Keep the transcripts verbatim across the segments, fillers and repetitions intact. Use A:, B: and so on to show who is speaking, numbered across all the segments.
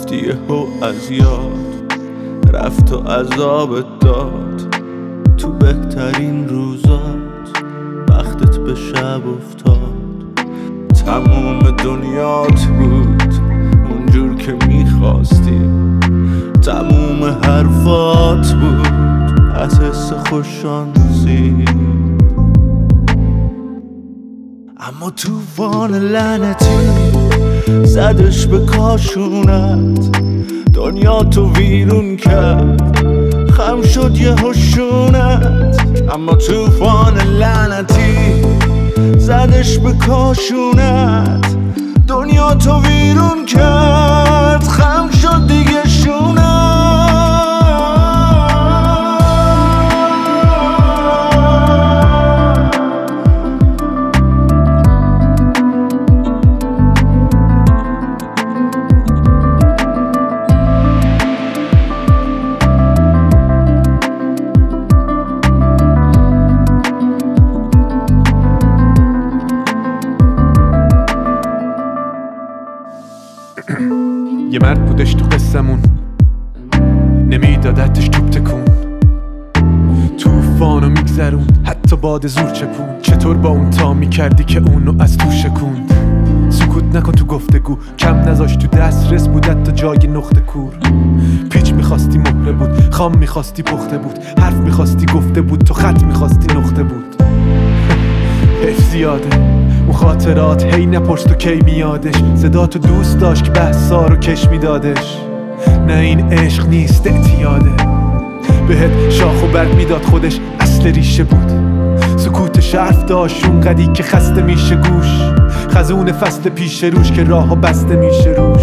A: رفتی یهو از یاد، رفت و عذابت داد تو بهترین روزات، وقتت به شب افتاد. تموم دنیات بود اونجور که میخواستی، تموم حرفات بود از حس خوششانسی. اما توفان لعنتی زدش به کاشونت، دنیا تو ویرون کرد، خم شد یه هشونت. اما توفان لعنتی زدش به کاشونت، دنیا تو ویرون کرد، خم شد دیگه شونت.
B: یه مرد بودش تو قصمون، نمیدادتش توپ تکون، توفانو میگذرون حتی باد زور چپون. چطور با اون تا میکردی که اونو از تو شکوند؟ سکوت نکن تو گفتگو، کم نذاش تو دسترس بودت تا جای نقطه کور. پیچ میخواستی مهره بود، خام میخواستی پخته بود، حرف میخواستی گفته بود، تو خط میخواستی نقطه بود. حیف زیاده اون خاطرات، هی نپرس تو کی میادش. صدا تو دوست داشت که بحثا رو کش میدادش. نه این عشق نیست اعتیاده، بهت شاخ و برگ میداد خودش اصل ریشه بود. سکوت حرف داشت اونقدی که خسته میشه گوش، خزون فصل پیش روش که راه ها بسته میشه روش.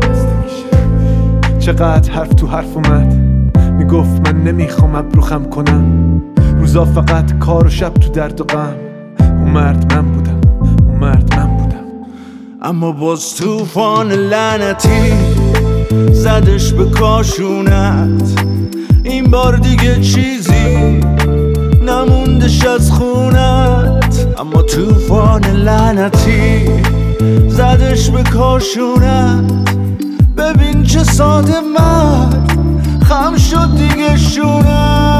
B: چقدر حرف تو حرف اومد، میگفت من نمیخوام ابرو خم کنم، روزا فقط کار و شب تو درد و غم. اون مرد من بودم، اون مرد من بودم.
A: اما باز توفان لعنتی زدش به کاشونت، این بار دیگه چیزی نموندش از خونت. اما توفان لعنتی زدش به کاشونت، ببین چه ساده مرد خم شد دیگه شونت.